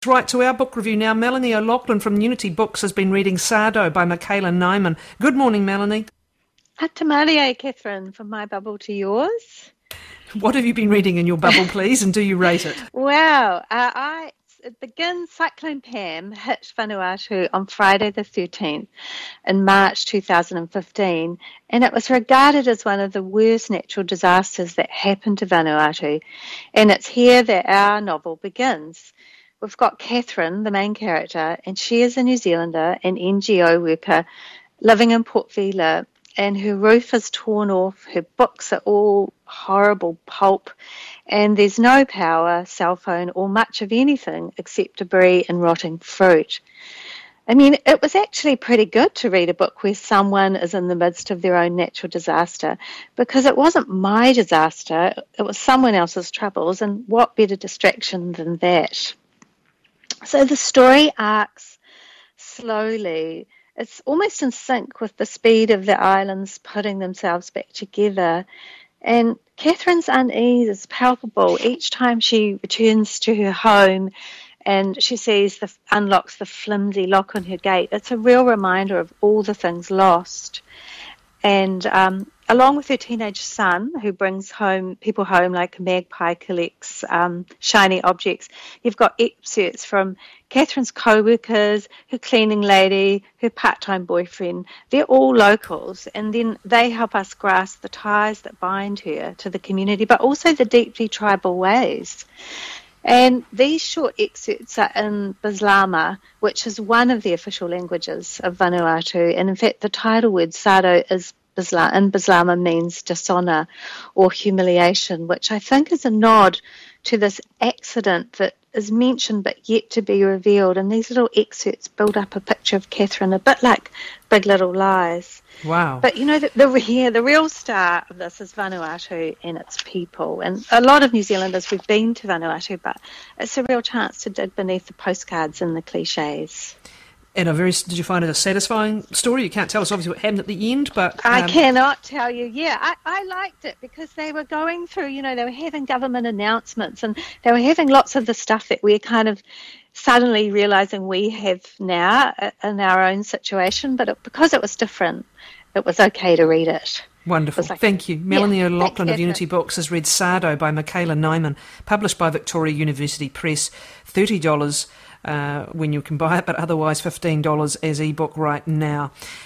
Right to our book review now. Melanie O'Loughlin from Unity Books has been reading Sardo by Michaela Nyman. Good morning, Melanie. Atamalia, Catherine, from my bubble to yours. What have you been reading in your bubble, please, and do you rate it? Well, it begins. Cyclone Pam hit Vanuatu on Friday the 13th in March 2015, and it was regarded as one of the worst natural disasters that happened to Vanuatu. And it's here that our novel begins. We've got Catherine, the main character, and she is a New Zealander, an NGO worker living in Port Vila, and her roof is torn off, her books are all horrible pulp, and there's no power, cell phone, or much of anything except debris and rotting fruit. I mean, it was actually pretty good to read a book where someone is in the midst of their own natural disaster, because it wasn't my disaster, it was someone else's troubles, and what better distraction than that? So the story arcs slowly. It's almost in sync with the speed of the islands putting themselves back together. And Catherine's unease is palpable each time she returns to her home and she unlocks the flimsy lock on her gate. It's a real reminder of all the things lost. And along with her teenage son, who brings people home like a magpie collects shiny objects, you've got excerpts from Catherine's co-workers, her cleaning lady, her part-time boyfriend. They're all locals, and then they help us grasp the ties that bind her to the community, but also the deeply tribal ways. And these short excerpts are in Bislama, which is one of the official languages of Vanuatu. And in fact, the title word Sardo is in Bislama means dishonour or humiliation, which I think is a nod to this accident that is mentioned but yet to be revealed. And these little excerpts build up a picture of Catherine, a bit like Big Little Lies. Wow. But, you know, the real star of this is Vanuatu and its people. And a lot of New Zealanders, we've been to Vanuatu, but it's a real chance to dig beneath the postcards and the cliches. And did you find it a satisfying story? You can't tell us obviously what happened at the end, but... I cannot tell you. Yeah, I liked it because they were going through, they were having government announcements and they were having lots of the stuff that we're kind of suddenly realising we have now in our own situation, but because it was different, it was okay to read it. Wonderful. Thank you. Melanie O'Loughlin of Unity Books has read Sardo by Michaela Nyman, published by Victoria University Press, $30 when you can buy it, but otherwise $15 as ebook right now.